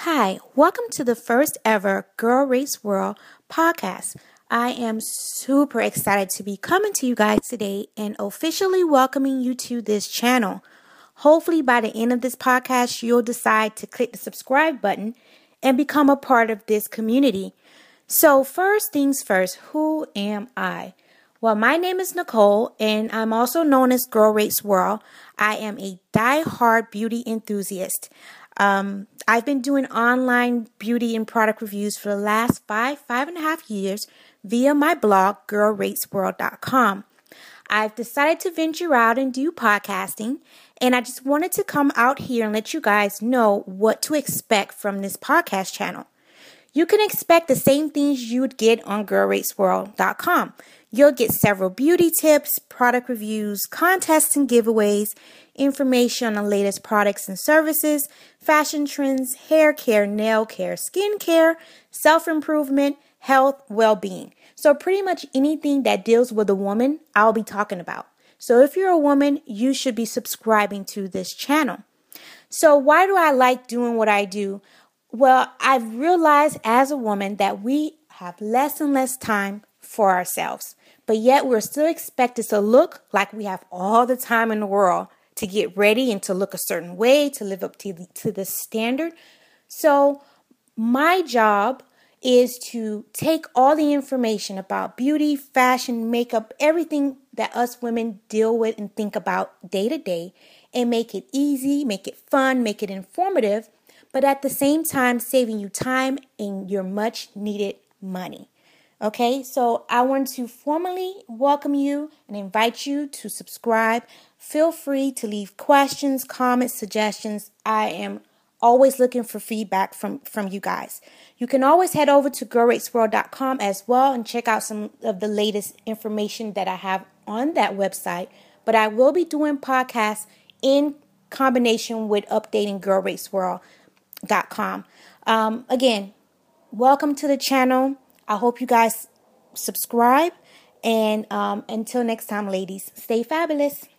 Hi, welcome to the first ever Girl Race World podcast. I am super excited to be coming to you guys today and officially welcoming you to this channel. Hopefully by the end of this podcast, you'll decide to click the subscribe button and become a part of this community. So first things first, who am I? Well, my name is Nicole and I'm also known as Girl Race World. I am a die-hard beauty enthusiast. I've been doing online beauty and product reviews for the last five and a half years via my blog, girlratesworld.com. I've decided to venture out and do podcasting, and I just wanted to come out here and let you guys know what to expect from this podcast channel. You can expect the same things you would get on girlratesworld.com. You'll get several beauty tips, product reviews, contests and giveaways, information on the latest products and services, fashion trends, hair care, nail care, skin care, self-improvement, health, well-being. So pretty much anything that deals with a woman, I'll be talking about. So if you're a woman, you should be subscribing to this channel. So why do I like doing what I do? Well, I've realized as a woman that we have less and less time for ourselves, but yet we're still expected to look like we have all the time in the world to get ready and to look a certain way, to live up to the standard. So my job is to take all the information about beauty, fashion, makeup, everything that us women deal with and think about day to day, and make it easy, make it fun, make it informative, but at the same time, saving you time and your much needed money. Okay, so I want to formally welcome you and invite you to subscribe. Feel free to leave questions, comments, suggestions. I am always looking for feedback from you guys. You can always head over to girlratesworld.com as well and check out some of the latest information that I have on that website. But I will be doing podcasts in combination with updating girlratesworld.com. Again, welcome to the channel. I hope you guys subscribe. And until next time, ladies, stay fabulous.